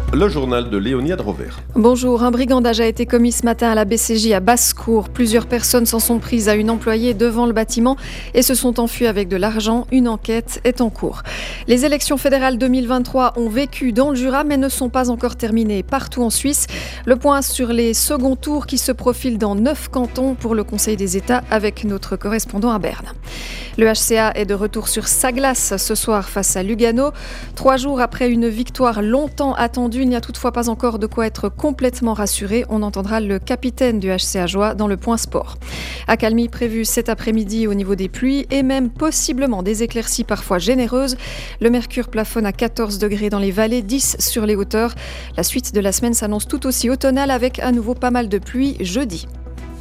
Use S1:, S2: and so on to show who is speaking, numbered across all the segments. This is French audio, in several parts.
S1: Le journal de Léonie Adrover.
S2: Bonjour, un brigandage a été commis ce matin à la BCJ à Basse-Cour. Plusieurs personnes s'en sont prises à une employée devant le bâtiment et se sont enfuies avec de l'argent. Une enquête est en cours. Les élections fédérales 2023 ont vécu dans le Jura mais ne sont pas encore terminées partout en Suisse. Le point sur les seconds tours qui se profilent dans 9 cantons pour le Conseil des États avec notre correspondant à Berne. Le HCA est de retour sur sa glace ce soir face à Lugano. 3 jours après une victoire longtemps attendue, il n'y a toutefois pas encore de quoi être complètement rassuré. On entendra le capitaine du HCA Joie dans le point sport. Accalmie prévue cet après-midi au niveau des pluies et même possiblement des éclaircies parfois généreuses. Le mercure plafonne à 14 degrés dans les vallées, 10 sur les hauteurs. La suite de la semaine s'annonce tout aussi automnale avec à nouveau pas mal de pluie jeudi.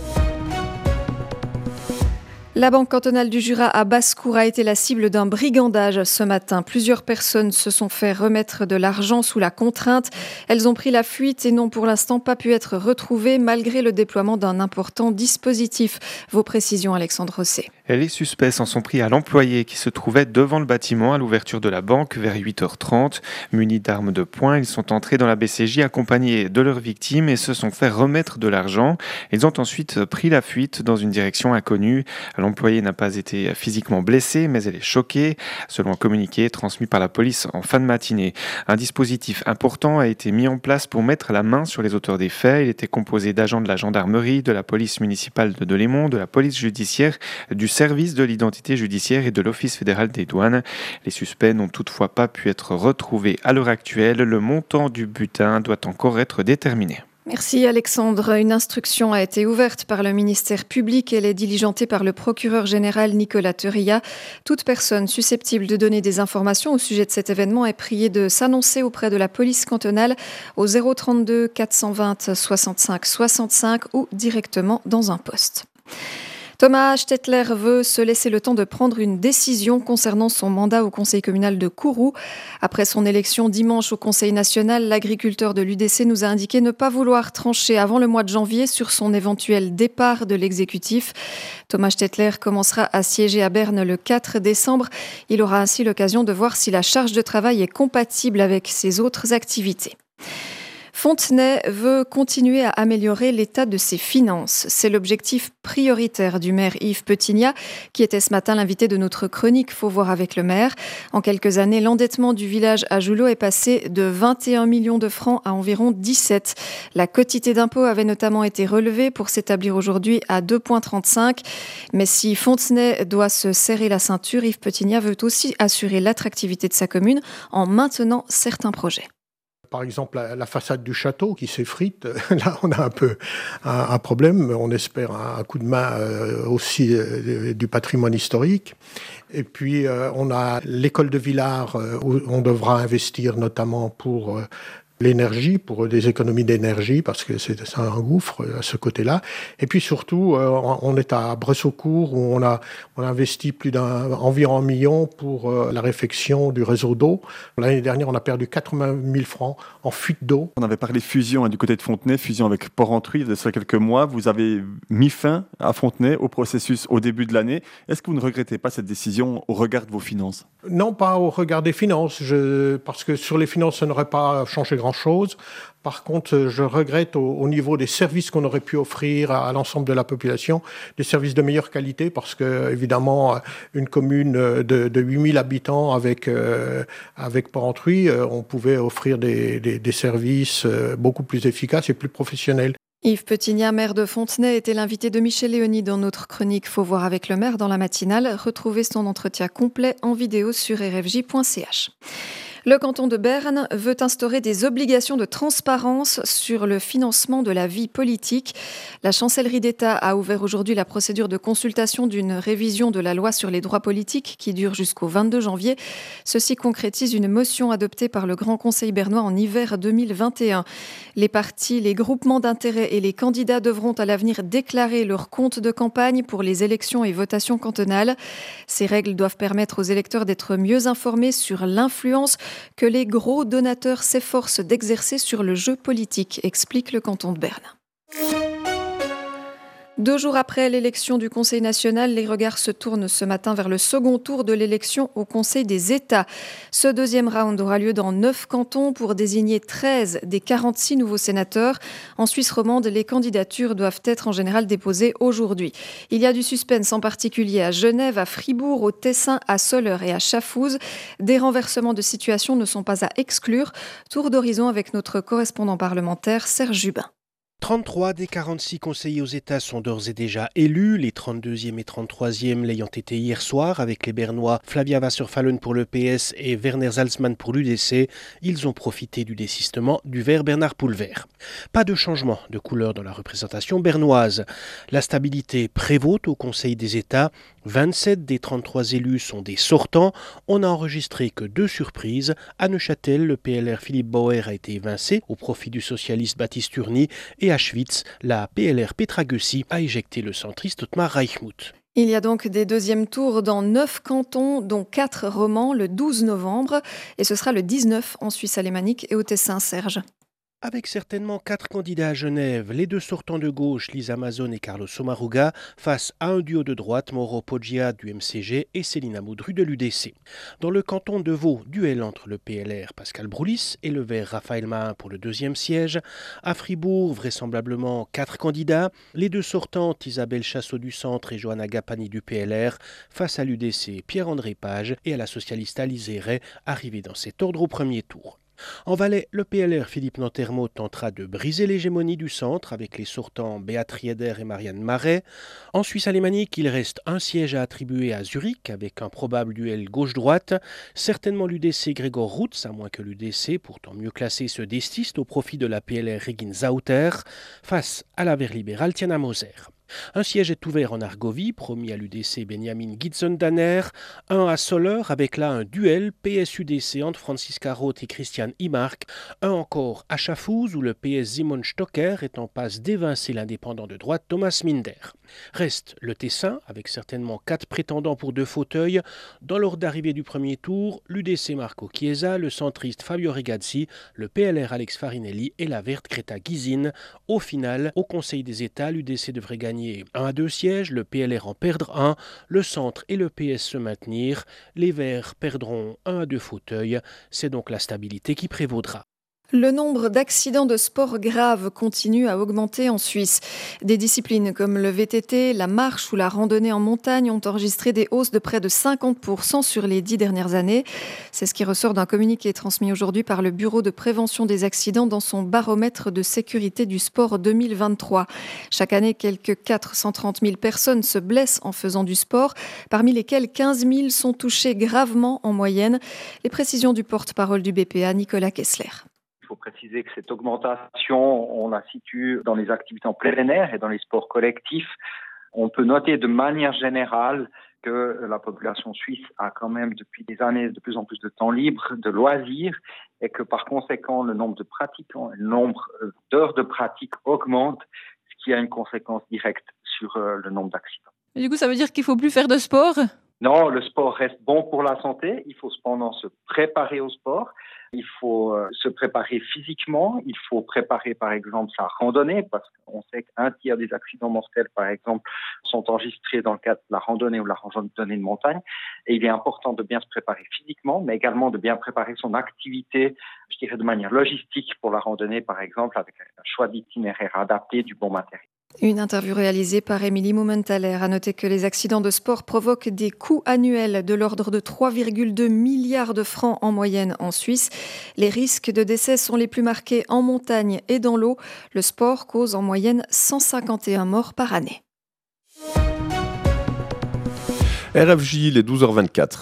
S2: La Banque cantonale du Jura à Basse-Cour a été la cible d'un brigandage ce matin. Plusieurs personnes se sont fait remettre de l'argent sous la contrainte. Elles ont pris la fuite et n'ont pour l'instant pas pu être retrouvées malgré le déploiement d'un important dispositif. Vos précisions, Alexandre Rosset.
S3: Les suspects s'en sont pris à l'employé qui se trouvait devant le bâtiment à l'ouverture de la banque vers 8h30. Munis d'armes de poing, ils sont entrés dans la BCJ accompagnés de leurs victimes et se sont fait remettre de l'argent. Ils ont ensuite pris la fuite dans une direction inconnue. L'employé n'a pas été physiquement blessé, mais elle est choquée, selon un communiqué transmis par la police en fin de matinée. Un dispositif important a été mis en place pour mettre la main sur les auteurs des faits. Il était composé d'agents de la gendarmerie, de la police municipale de Delémont, de la police judiciaire, du service de l'identité judiciaire et de l'Office fédéral des douanes. Les suspects n'ont toutefois pas pu être retrouvés à l'heure actuelle. Le montant du butin doit encore être déterminé.
S2: Merci Alexandre. Une instruction a été ouverte par le ministère public. Elle est diligentée par le procureur général Nicolas Teria. Toute personne susceptible de donner des informations au sujet de cet événement est priée de s'annoncer auprès de la police cantonale au 032 420 65 65 ou directement dans un poste. Thomas Stettler veut se laisser le temps de prendre une décision concernant son mandat au conseil communal de Kourou. Après son élection dimanche au conseil national, l'agriculteur de l'UDC nous a indiqué ne pas vouloir trancher avant le mois de janvier sur son éventuel départ de l'exécutif. Thomas Stettler commencera à siéger à Berne le 4 décembre. Il aura ainsi l'occasion de voir si la charge de travail est compatible avec ses autres activités. Fontenay veut continuer à améliorer l'état de ses finances. C'est l'objectif prioritaire du maire Yves Petignat, qui était ce matin l'invité de notre chronique Faut voir avec le maire. En quelques années, l'endettement du village à Joulot est passé de 21 millions de francs à environ 17. La quotité d'impôt avait notamment été relevée pour s'établir aujourd'hui à 2,35. Mais si Fontenay doit se serrer la ceinture, Yves Petignat veut aussi assurer l'attractivité de sa commune en maintenant certains projets.
S4: Par exemple, la façade du château qui s'effrite, là on a un peu un problème. On espère un coup de main aussi du patrimoine historique. Et puis on a l'école de Villars où on devra investir notamment pour l'énergie, pour des économies d'énergie, parce que c'est un gouffre à ce côté-là. Et puis surtout, on est à Bressocourt, où on a investi environ 1 million pour la réfection du réseau d'eau. L'année dernière, on a perdu 80 000 francs en fuite d'eau.
S5: On avait parlé fusion du côté de Fontenay, fusion avec Port-Rentruy, il y a quelques mois. Vous avez mis fin à Fontenay au processus au début de l'année. Est-ce que vous ne regrettez pas cette décision au regard de vos finances ?
S4: Non, pas au regard des finances, parce que sur les finances, ça n'aurait pas changé grand-chose. Par contre, je regrette au niveau des services qu'on aurait pu offrir à l'ensemble de la population, des services de meilleure qualité, parce que évidemment, une commune de 8000 habitants avec Port-Rentruy, on pouvait offrir des services beaucoup plus efficaces et plus professionnels.
S2: Yves Petignat, maire de Fontenay, était l'invité de Michel Léonie dans notre chronique Faut voir avec le maire dans la matinale. Retrouvez son entretien complet en vidéo sur rfj.ch. Le canton de Berne veut instaurer des obligations de transparence sur le financement de la vie politique. La chancellerie d'État a ouvert aujourd'hui la procédure de consultation d'une révision de la loi sur les droits politiques qui dure jusqu'au 22 janvier. Ceci concrétise une motion adoptée par le Grand Conseil bernois en hiver 2021. Les partis, les groupements d'intérêt et les candidats devront à l'avenir déclarer leur compte de campagne pour les élections et votations cantonales. Ces règles doivent permettre aux électeurs d'être mieux informés sur l'influence que les gros donateurs s'efforcent d'exercer sur le jeu politique, explique le canton de Berne. 2 jours après l'élection du Conseil national, les regards se tournent ce matin vers le second tour de l'élection au Conseil des États. Ce deuxième round aura lieu dans 9 cantons pour désigner 13 des 46 nouveaux sénateurs. En Suisse romande, les candidatures doivent être en général déposées aujourd'hui. Il y a du suspense en particulier à Genève, à Fribourg, au Tessin, à Soleure et à Schaffhouse. Des renversements de situation ne sont pas à exclure. Tour d'horizon avec notre correspondant parlementaire Serge Jubin.
S6: 33 des 46 conseillers aux États sont d'ores et déjà élus, les 32e et 33e l'ayant été hier soir avec les Bernois Flavia Wasserfallen pour le PS et Werner Salzmann pour l'UDC. Ils ont profité du désistement du vert Bernard Poulvert. Pas de changement de couleur dans la représentation bernoise. La stabilité prévaut au Conseil des États. 27 des 33 élus sont des sortants. On n'a enregistré que 2 surprises. À Neuchâtel, le PLR Philippe Bauer a été évincé au profit du socialiste Baptiste Urny et à Schwyz, la PLR Petra Gössi a éjecté le centriste Ottmar Reichmuth.
S2: Il y a donc des deuxièmes tours dans 9 cantons, dont 4 romans, le 12 novembre. Et ce sera le 19 en Suisse alémanique et au Tessin, Serge.
S6: Avec certainement 4 candidats à Genève, les 2 sortants de gauche, Lisa Amazon et Carlos Sommaruga, face à un duo de droite, Mauro Poggia du MCG et Célina Moudru de l'UDC. Dans le canton de Vaud, duel entre le PLR Pascal Broulis et le Vert Raphaël Mahin pour le 2e siège. À Fribourg, vraisemblablement 4 candidats, les 2 sortantes Isabelle Chassot du Centre et Johanna Gapani du PLR, face à l'UDC Pierre-André Page et à la socialiste Alice Héret, arrivés dans cet ordre au premier tour. En Valais, le PLR Philippe Nantermo tentera de briser l'hégémonie du centre avec les sortants Béatrice Eder et Marianne Marais. En Suisse alémanique, il reste un siège à attribuer à Zurich avec un probable duel gauche-droite. Certainement l'UDC Gregor Rutz, à moins que l'UDC, pourtant mieux classé, se destiste au profit de la PLR Regine Sauter face à la Vert libérale Tiana Moser. Un siège est ouvert en Argovie, promis à l'UDC Benjamin Gitzen-Danner. Un à Soleure, avec là un duel PS-UDC entre Franziska Roth et Christian Imark. Un encore à Schaffhouse, où le PS Simon Stocker est en passe d'évincer l'indépendant de droite Thomas Minder. Reste le Tessin, avec certainement 4 prétendants pour 2 fauteuils. Dans l'ordre d'arrivée du premier tour, l'UDC Marco Chiesa, le centriste Fabio Regazzi, le PLR Alex Farinelli et la verte Greta Gysin. Au final, au Conseil des États, l'UDC devrait gagner 1 à 2 sièges, le PLR en perdre 1, le centre et le PS se maintenir. Les Verts perdront 1 à 2 fauteuils. C'est donc la stabilité qui prévaudra.
S2: Le nombre d'accidents de sport graves continue à augmenter en Suisse. Des disciplines comme le VTT, la marche ou la randonnée en montagne ont enregistré des hausses de près de 50% sur les 10 dernières années. C'est ce qui ressort d'un communiqué transmis aujourd'hui par le Bureau de prévention des accidents dans son baromètre de sécurité du sport 2023. Chaque année, quelques 430 000 personnes se blessent en faisant du sport, parmi lesquelles 15 000 sont touchées gravement en moyenne. Les précisions du porte-parole du BPA, Nicolas Kessler.
S7: Il faut préciser que cette augmentation, on la situe dans les activités en plein air et dans les sports collectifs. On peut noter de manière générale que la population suisse a quand même depuis des années de plus en plus de temps libre, de loisirs, et que par conséquent le nombre de pratiquants et le nombre d'heures de pratique augmente, ce qui a une conséquence directe sur le nombre d'accidents.
S8: Et du coup, ça veut dire qu'il ne faut plus faire de sport ?
S7: Non, le sport reste bon pour la santé. Il faut cependant se préparer au sport. Il faut se préparer physiquement. Il faut préparer, par exemple, sa randonnée, parce qu'on sait qu'un tiers des accidents mortels, par exemple, sont enregistrés dans le cadre de la randonnée ou la randonnée de montagne. Et il est important de bien se préparer physiquement, mais également de bien préparer son activité, je dirais, de manière logistique pour la randonnée, par exemple, avec un choix d'itinéraire adapté, du bon matériel.
S2: Une interview réalisée par Émilie Mumenthaler a noté que les accidents de sport provoquent des coûts annuels de l'ordre de 3,2 milliards de francs en moyenne en Suisse. Les risques de décès sont les plus marqués en montagne et dans l'eau. Le sport cause en moyenne 151 morts par année.
S1: RFJ, les 12h24.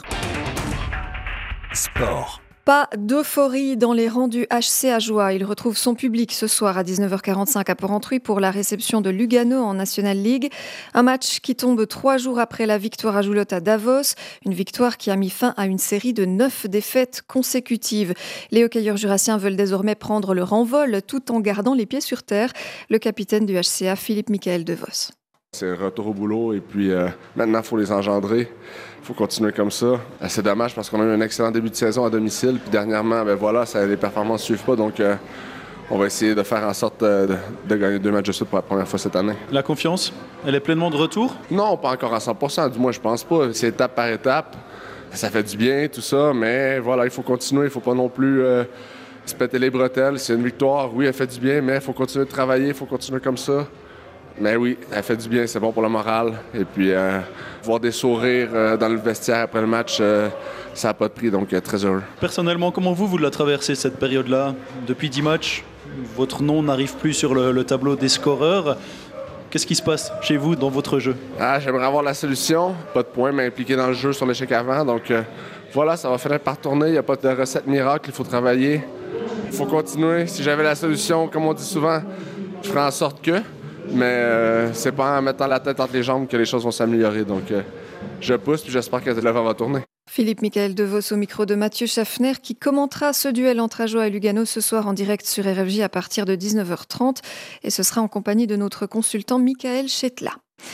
S9: Sport.
S2: Pas d'euphorie dans les rangs du HC Ajoie. Il retrouve son public ce soir à 19h45 à Porrentruy pour la réception de Lugano en National League. Un match qui tombe 3 jours après la victoire à Joulotte à Davos. Une victoire qui a mis fin à une série de 9 défaites consécutives. Les hockeyeurs jurassiens veulent désormais prendre le renvol tout en gardant les pieds sur terre. Le capitaine du HCA, Philippe Michael DeVos.
S10: C'est un retour au boulot et puis maintenant, il faut les engendrer. Il faut continuer comme ça. C'est dommage parce qu'on a eu un excellent début de saison à domicile. Puis dernièrement, les performances ne suivent pas. Donc, on va essayer de faire en sorte de gagner 2 matchs de suite pour la première fois cette année.
S9: La confiance, elle est pleinement de retour?
S10: Non, pas encore à 100%, du moins je pense pas. C'est étape par étape. Ça fait du bien, tout ça, mais voilà, il faut continuer. Il ne faut pas non plus se péter les bretelles. C'est une victoire, oui, elle fait du bien, mais il faut continuer de travailler, il faut continuer comme ça. Mais oui, elle fait du bien, c'est bon pour le moral. Et puis, voir des sourires dans le vestiaire après le match, ça n'a pas de prix, donc très heureux.
S9: Personnellement, comment vous la traversez cette période-là? Depuis 10 matchs, votre nom n'arrive plus sur le tableau des scoreurs. Qu'est-ce qui se passe chez vous dans votre jeu?
S10: J'aimerais avoir la solution. Pas de points, mais impliqué dans le jeu sur l'échec avant. Donc voilà, ça va finir par tourner. Il n'y a pas de recette miracle, il faut travailler. Il faut continuer. Si j'avais la solution, comme on dit souvent, je ferais en sorte que. Mais c'est pas en mettant la tête entre les jambes que les choses vont s'améliorer. Donc je pousse puis j'espère que le vent va tourner.
S2: Philippe-Michael Devos au micro de Mathieu Schaffner qui commentera ce duel entre Ajoie et Lugano ce soir en direct sur RFJ à partir de 19h30 et ce sera en compagnie de notre consultant Michael Chetla.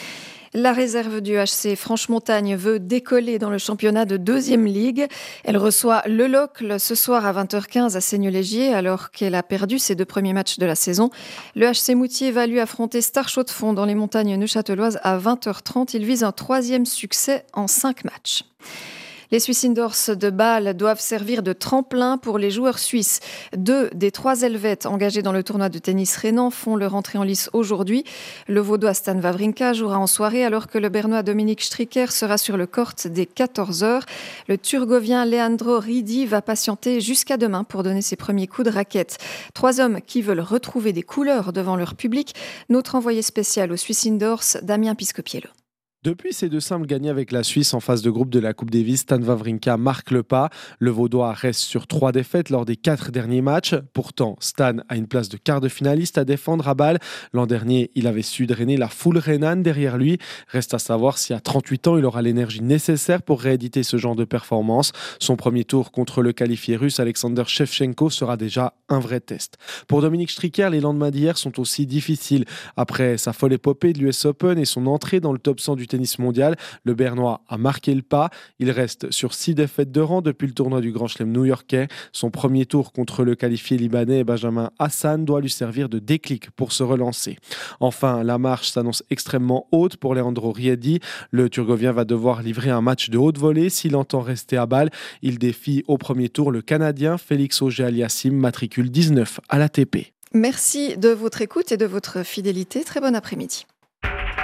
S2: La réserve du HC Franche-Montagne veut décoller dans le championnat de 2e Ligue. Elle reçoit le Locle ce soir à 20h15 à Seigneux-Légier alors qu'elle a perdu ses 2 premiers matchs de la saison. Le HC Moutier va lui affronter Star Chaux-de-Fonds dans les montagnes neuchâteloises à 20h30. Il vise un 3e succès en 5 matchs. Les Swiss Indoors de Bâle doivent servir de tremplin pour les joueurs suisses. 2 des 3 Helvètes engagés dans le tournoi de tennis rhénan font leur entrée en lice aujourd'hui. Le Vaudois Stan Wawrinka jouera en soirée alors que le Bernois Dominique Stricker sera sur le court dès 14h. Le Turgovien Leandro Ridi va patienter jusqu'à demain pour donner ses premiers coups de raquette. 3 hommes qui veulent retrouver des couleurs devant leur public. Notre envoyé spécial aux Swiss Indoors, Damien Piscopiello.
S11: Depuis ses 2 simples gagnés avec la Suisse en phase de groupe de la Coupe Davis, Stan Wawrinka marque le pas. Le Vaudois reste sur 3 défaites lors des 4 derniers matchs. Pourtant, Stan a une place de quart de finaliste à défendre à Bâle. L'an dernier, il avait su drainer la foule rhénane derrière lui. Reste à savoir si à 38 ans, il aura l'énergie nécessaire pour rééditer ce genre de performance. Son premier tour contre le qualifié russe Alexander Shevchenko sera déjà un vrai test. Pour Dominique Stricker, les lendemains d'hier sont aussi difficiles. Après sa folle épopée de l'US Open et son entrée dans le top 100 du tennis mondial, le Bernois a marqué le pas. Il reste sur 6 défaites de rang depuis le tournoi du Grand Chelem new-yorkais. Son premier tour contre le qualifié libanais Benjamin Hassan doit lui servir de déclic pour se relancer. Enfin, la marche s'annonce extrêmement haute pour Leandro Riedi. Le Turgovien va devoir livrer un match de haute volée s'il entend rester à Bâle. Il défie au premier tour le Canadien Félix Auger-Aliassime, matricule 19 à l'ATP.
S2: Merci de votre écoute et de votre fidélité. Très bon après-midi.